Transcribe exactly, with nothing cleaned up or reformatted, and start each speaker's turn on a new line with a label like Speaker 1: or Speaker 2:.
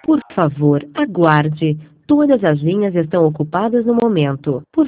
Speaker 1: Por favor, aguarde. Todas as linhas estão ocupadas no momento. Por